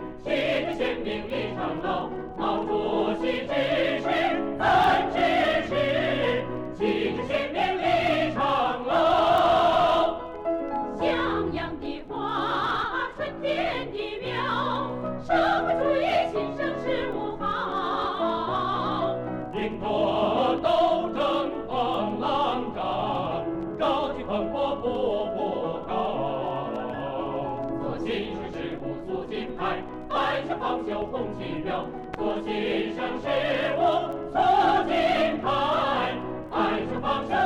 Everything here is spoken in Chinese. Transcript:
旗帜鲜明立长楼，毛主席支持，咱支持，旗帜鲜明立长楼。 襄阳的花，春天的苗，社会主义新生事物好。 赢得斗争风浪战，高举蓬勃步步高。做新生事物促进派，百城方秀红旗标。做新生事物促进派，百城方秀。